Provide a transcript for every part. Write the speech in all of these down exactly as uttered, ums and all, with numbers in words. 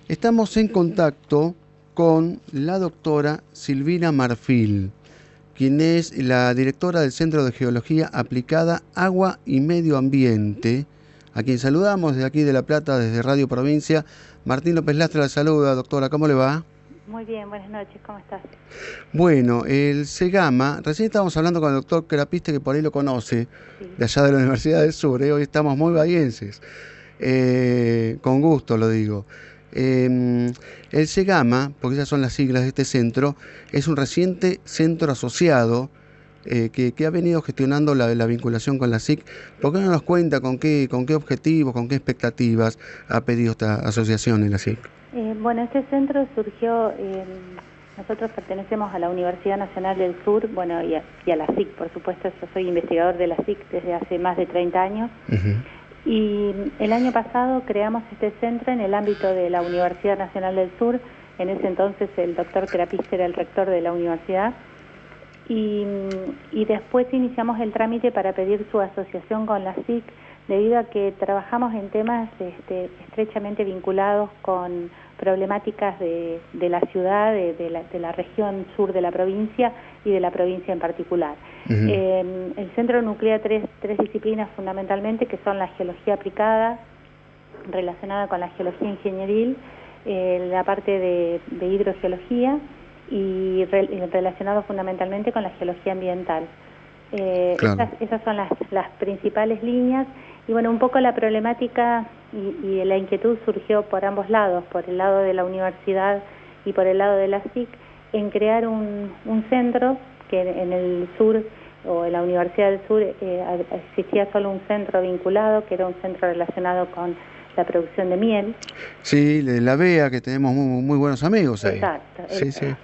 Estamos en contacto con la doctora Silvina Marfil, quien es la directora del Centro de Geología Aplicada Agua y Medio Ambiente, a quien saludamos desde aquí de La Plata, desde Radio Provincia. Martín López Lastra la saluda. Doctora, ¿cómo le va? Muy bien, buenas noches, ¿cómo estás? Bueno, el SEGAMA, recién estábamos hablando con el doctor Kerapiste, que por ahí lo conoce, Sí. de allá de la Universidad del Sur, ¿eh? Hoy estamos muy bahienses, eh, con gusto lo digo. Eh, el SEGAMA, porque esas son las siglas de este centro, es un reciente centro asociado eh, que, que ha venido gestionando la, la vinculación con la S I C. ¿Por qué no nos cuenta con qué, con qué objetivos, con qué expectativas ha pedido esta asociación en la S I C? Eh, bueno, este centro surgió, eh, nosotros pertenecemos a la Universidad Nacional del Sur, bueno, y a, y a la S I C, por supuesto. Yo soy investigador de la S I C desde hace más de treinta años. Uh-huh. Y el año pasado creamos este centro en el ámbito de la Universidad Nacional del Sur. En ese entonces el doctor Kerapiste era el rector de la universidad. Y, y después iniciamos el trámite para pedir su asociación con la S I C, debido a que trabajamos en temas este, estrechamente vinculados con problemáticas de, de la ciudad, de, de, la, de la región sur de la provincia y de la provincia en particular. Uh-huh. eh, el centro nuclea tres, tres disciplinas fundamentalmente, que son la geología aplicada, relacionada con la geología ingenieril, eh, la parte de, de hidrogeología y re, relacionado fundamentalmente con la geología ambiental. Eh, claro. esas, esas son las, las principales líneas. Y bueno, un poco la problemática y, y la inquietud surgió por ambos lados, por el lado de la universidad y por el lado de la S I C, en crear un, un centro que en el sur, o en la Universidad del Sur, eh, existía solo un centro vinculado, que era un centro relacionado con la producción de miel. Sí, de la B E A, que tenemos muy, muy buenos amigos ahí. Exacto. Sí, exacto. sí.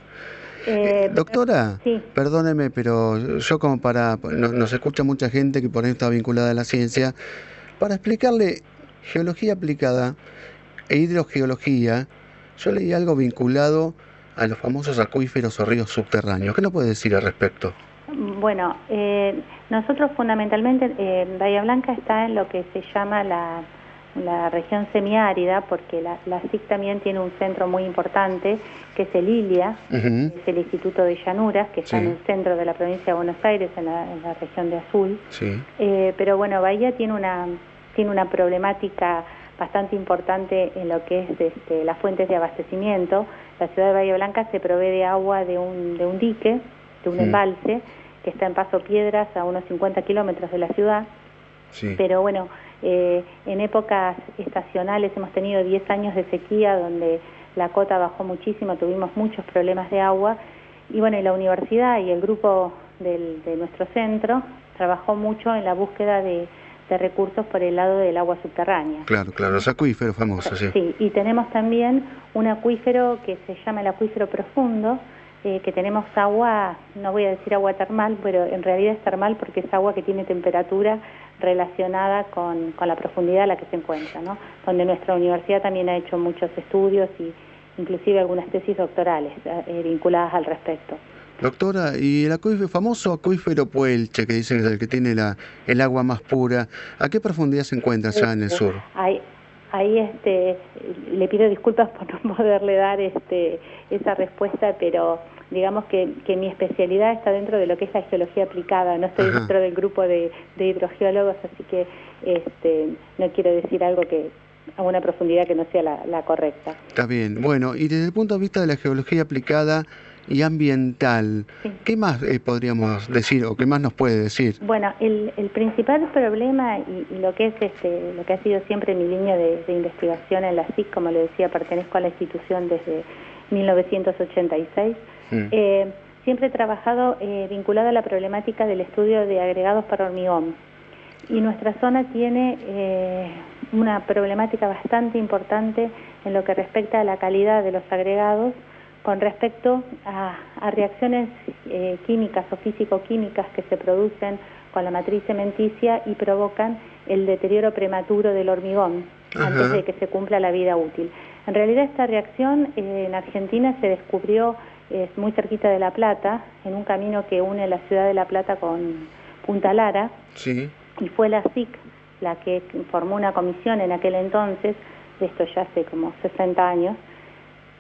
Eh, Doctora, sí. Perdóneme, pero yo como para, no, nos escucha mucha gente que por ahí está vinculada a la ciencia, para explicarle geología aplicada e hidrogeología, yo leí algo vinculado a los famosos acuíferos o ríos subterráneos. ¿Qué nos puede decir al respecto? Bueno, eh, nosotros fundamentalmente, eh, Bahía Blanca está en lo que se llama la... la región semiárida, porque la, la S I C también tiene un centro muy importante, que es el ILIA, uh-huh. es el Instituto de Llanuras, que está sí. en el centro de la provincia de Buenos Aires, en la, en la región de Azul. Sí. Eh, pero bueno, Bahía tiene una, tiene una problemática bastante importante en lo que es este, las fuentes de abastecimiento. La ciudad de Bahía Blanca se provee de agua de un, de un dique, de un uh-huh. embalse, que está en Paso Piedras, a unos cincuenta kilómetros de la ciudad. Sí. Pero bueno, eh, en épocas estacionales hemos tenido diez años de sequía donde la cota bajó muchísimo, tuvimos muchos problemas de agua, y bueno, y la universidad y el grupo del, de nuestro centro trabajó mucho en la búsqueda de, de recursos por el lado del agua subterránea. Claro, claro, los acuíferos famosos, sí. Sí, y tenemos también un acuífero que se llama el acuífero profundo, Eh, que tenemos agua, no voy a decir agua termal, pero en realidad es termal porque es agua que tiene temperatura relacionada con, con la profundidad a la que se encuentra, ¿no? Donde nuestra universidad también ha hecho muchos estudios y inclusive algunas tesis doctorales eh, vinculadas al respecto. Doctora, y el acuífero, famoso acuífero Puelche, que dicen que es el que tiene la, el agua más pura, ¿a qué profundidad se encuentra allá en el sur? Ahí, ahí este, le pido disculpas por no poderle dar este, esa respuesta, pero digamos que, que mi especialidad está dentro de lo que es la geología aplicada, no estoy Ajá. dentro del grupo de, de hidrogeólogos, así que este, no quiero decir algo que a una profundidad que no sea la, la correcta. Está bien, bueno, y desde el punto de vista de la geología aplicada y ambiental, sí. ¿qué más eh, podríamos decir o qué más nos puede decir? Bueno, el, el principal problema y, y lo que es este, lo que ha sido siempre mi línea de, de investigación en la S I C, como le decía, pertenezco a la institución desde mil novecientos ochenta y seis, mm. eh, siempre he trabajado eh, vinculado a la problemática del estudio de agregados para hormigón, y nuestra zona tiene eh, una problemática bastante importante en lo que respecta a la calidad de los agregados con respecto a, a reacciones eh, químicas o físico-químicas que se producen con la matriz cementicia y provocan el deterioro prematuro del hormigón Ajá. antes de que se cumpla la vida útil. En realidad esta reacción eh, en Argentina se descubrió eh, muy cerquita de La Plata, en un camino que une la ciudad de La Plata con Punta Lara, sí. y fue la S I C la que formó una comisión en aquel entonces, de esto ya hace como sesenta años,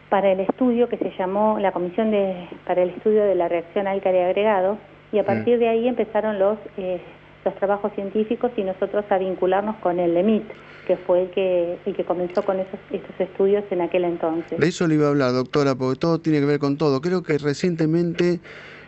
para el estudio que se llamó la Comisión de, para el Estudio de la Reacción Álcali Agregado, y a partir de ahí empezaron los, eh, los trabajos científicos y nosotros a vincularnos con el LEMIT, que fue el que, el que comenzó con esos, estos estudios en aquel entonces. De eso le iba a hablar, doctora, porque todo tiene que ver con todo. Creo que recientemente,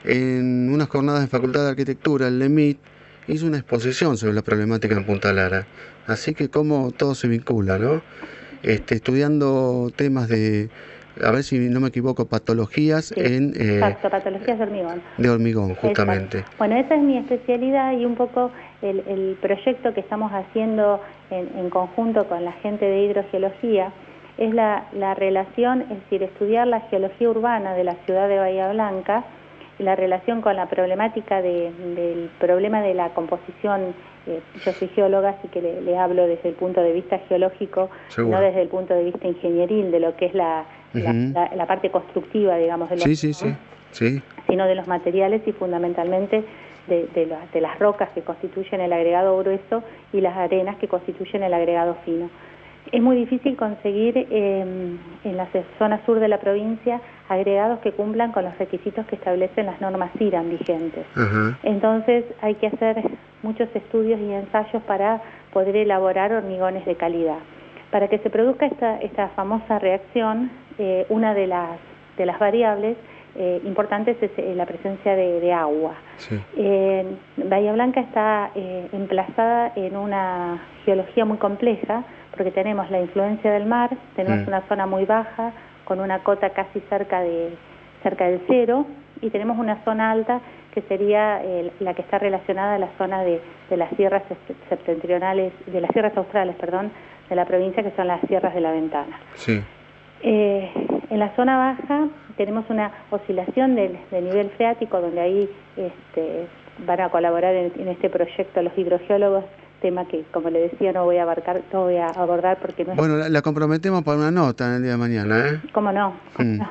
en unas jornadas de Facultad de Arquitectura, el LEMIT hizo una exposición sobre la problemática en Punta Lara. Así que cómo todo se vincula, ¿no? Este, estudiando temas de, a ver si no me equivoco, patologías Sí, en... Eh, exacto, patologías de hormigón. De hormigón, justamente. Exacto. Bueno, esa es mi especialidad y un poco el, el proyecto que estamos haciendo en, en conjunto con la gente de hidrogeología es la, la relación, es decir, estudiar la geología urbana de la ciudad de Bahía Blanca, y la relación con la problemática de, del problema de la composición. Eh, yo soy geóloga, así que le, le hablo desde el punto de vista geológico, Seguro. no desde el punto de vista ingenieril, de lo que es la, uh-huh. la, la, la parte constructiva, digamos, de los, sí, sí, sí, sí. sino de los materiales y fundamentalmente de, de, la, de las rocas que constituyen el agregado grueso y las arenas que constituyen el agregado fino. Es muy difícil conseguir eh, en la zona sur de la provincia agregados que cumplan con los requisitos que establecen las normas CIRAM vigentes. Uh-huh. Entonces hay que hacer muchos estudios y ensayos para poder elaborar hormigones de calidad. Para que se produzca esta, esta famosa reacción, eh, una de las, de las variables eh, importantes es eh, la presencia de, de agua. Sí. Eh, Bahía Blanca está eh, emplazada en una geología muy compleja, porque tenemos la influencia del mar, tenemos mm. una zona muy baja, con una cota casi cerca de cerca del cero, y tenemos una zona alta que sería eh, la que está relacionada a la zona de, de las sierras septentrionales, de las sierras australes, perdón, de la provincia, que son las sierras de la Ventana. Sí. Eh, en la zona baja tenemos una oscilación del, del nivel freático, donde ahí este, van a colaborar en, en este proyecto los hidrogeólogos, tema que, como le decía, no voy a abarcar, no voy a abordar porque no es... Bueno, la, la comprometemos para una nota en el día de mañana, ¿eh? ¿Cómo no? ¿Cómo mm. no?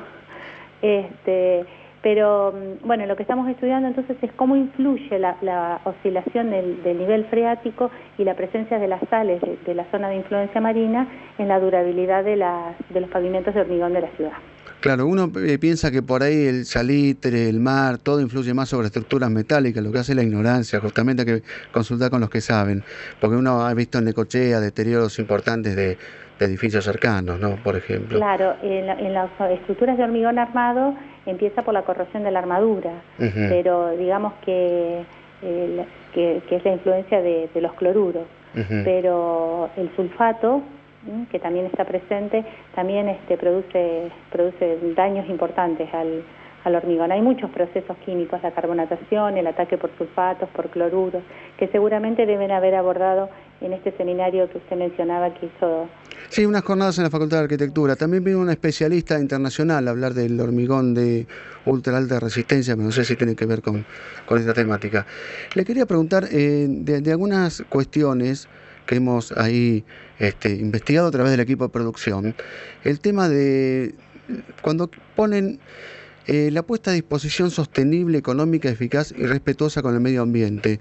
Este, pero, bueno, lo que estamos estudiando entonces es cómo influye la, la oscilación del, del nivel freático y la presencia de las sales de, de la zona de influencia marina en la durabilidad de, la, de los pavimentos de hormigón de la ciudad. Claro, uno eh, piensa que por ahí el salitre, el mar, todo influye más sobre estructuras metálicas, lo que hace la ignorancia, justamente hay que consultar con los que saben, porque uno ha visto en Necochea deterioros importantes de, de edificios cercanos, ¿no? Por ejemplo. Claro, en, la, en las estructuras de hormigón armado empieza por la corrosión de la armadura, uh-huh. pero digamos que, eh, que, que es la influencia de, de los cloruros, uh-huh. pero el sulfato, que también está presente, también este, produce, produce daños importantes al, al hormigón. Hay muchos procesos químicos, la carbonatación, el ataque por sulfatos, por cloruros, que seguramente deben haber abordado en este seminario que usted mencionaba que hizo. Sí, unas jornadas en la Facultad de Arquitectura. También vino una especialista internacional a hablar del hormigón de ultra alta resistencia, pero no sé si tiene que ver con, con esta temática. Le quería preguntar eh, de, de algunas cuestiones que hemos ahí este, investigado a través del equipo de producción, el tema de cuando ponen eh, la puesta a disposición sostenible, económica, eficaz y respetuosa con el medio ambiente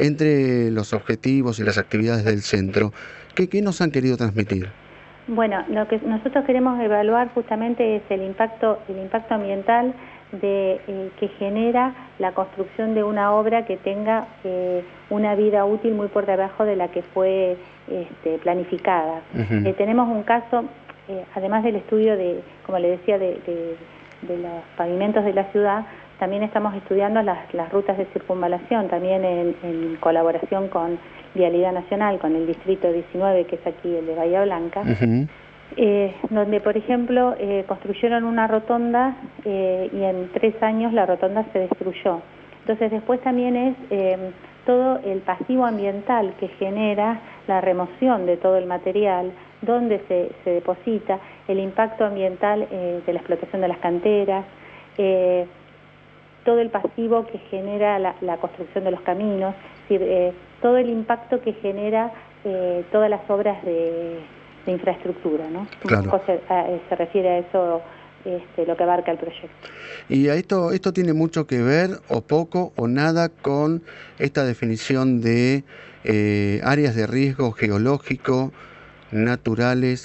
entre los objetivos y las actividades del centro. ¿Qué, qué nos han querido transmitir? Bueno, lo que nosotros queremos evaluar justamente es el impacto, el impacto ambiental de eh, que genera la construcción de una obra que tenga eh, una vida útil muy por debajo de la que fue este, planificada. Uh-huh. Eh, tenemos un caso, eh, además del estudio de, como le decía, de, de, de los pavimentos de la ciudad, también estamos estudiando las, las rutas de circunvalación, también en, en colaboración con Vialidad Nacional, con el Distrito diecinueve, que es aquí el de Bahía Blanca. Uh-huh. Eh, donde, por ejemplo, eh, construyeron una rotonda eh, y en tres años la rotonda se destruyó. Entonces, después también es eh, todo el pasivo ambiental que genera la remoción de todo el material, donde se, se deposita, el impacto ambiental eh, de la explotación de las canteras, eh, todo el pasivo que genera la, la construcción de los caminos, es decir, eh, todo el impacto que genera eh, todas las obras de... de infraestructura, ¿no? Claro. Un poco se, a, se refiere a eso este, lo que abarca el proyecto. Y a esto, esto tiene mucho que ver, o poco, o nada, con esta definición de eh, áreas de riesgo geológico, naturales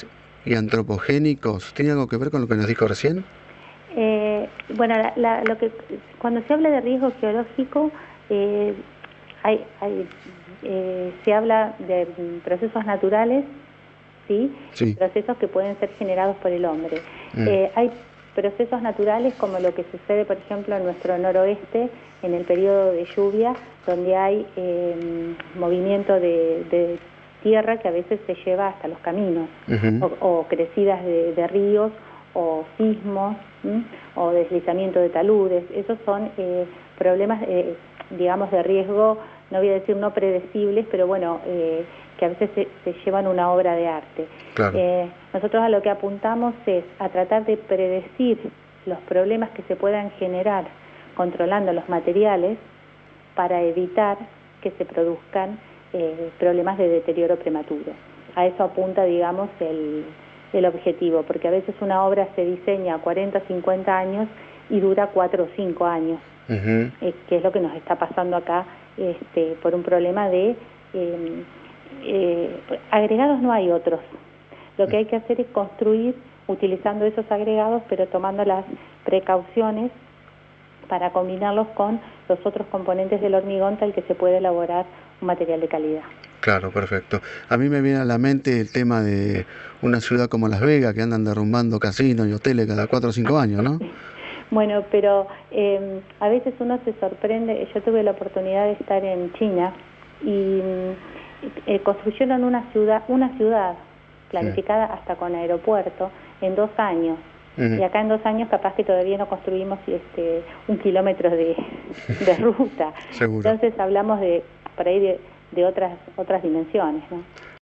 y antropogénicos, ¿tiene algo que ver con lo que nos dijo recién? Eh, bueno, la, la, lo que cuando se habla de riesgo geológico, eh, hay, hay, eh, se habla de procesos naturales, ¿sí? Sí. Procesos que pueden ser generados por el hombre. Mm. Eh, hay procesos naturales como lo que sucede, por ejemplo, en nuestro noroeste, en el periodo de lluvia, donde hay eh, movimiento de, de tierra que a veces se lleva hasta los caminos, Uh-huh. o, o crecidas de, de ríos, o sismos, ¿m? o deslizamiento de taludes. Esos son eh, problemas, eh, digamos, de riesgo, no voy a decir no predecibles, pero bueno, eh, que a veces se, se llevan una obra de arte. Claro. Eh, nosotros a lo que apuntamos es a tratar de predecir los problemas que se puedan generar controlando los materiales para evitar que se produzcan eh, problemas de deterioro prematuro. A eso apunta, digamos, el, el objetivo, porque a veces una obra se diseña a cuarenta, cincuenta años y dura cuatro o cinco años, Uh-huh. eh, que es lo que nos está pasando acá este, por un problema de... Eh, eh, agregados no hay otros. Lo que hay que hacer es construir utilizando esos agregados, pero tomando las precauciones para combinarlos con los otros componentes del hormigón tal que se puede elaborar un material de calidad. Claro, perfecto. A mí me viene a la mente el tema de una ciudad como Las Vegas, que andan derrumbando casinos y hoteles cada cuatro o cinco años, ¿no? Bueno, pero eh, a veces uno se sorprende. Yo tuve la oportunidad de estar en China y eh, construyeron una ciudad, una ciudad planificada, sí, hasta con aeropuerto en dos años. Uh-huh. Y acá en dos años capaz que todavía no construimos este, un kilómetro de, de ruta. Seguro. Entonces hablamos de por ahí de, de otras otras dimensiones, ¿no?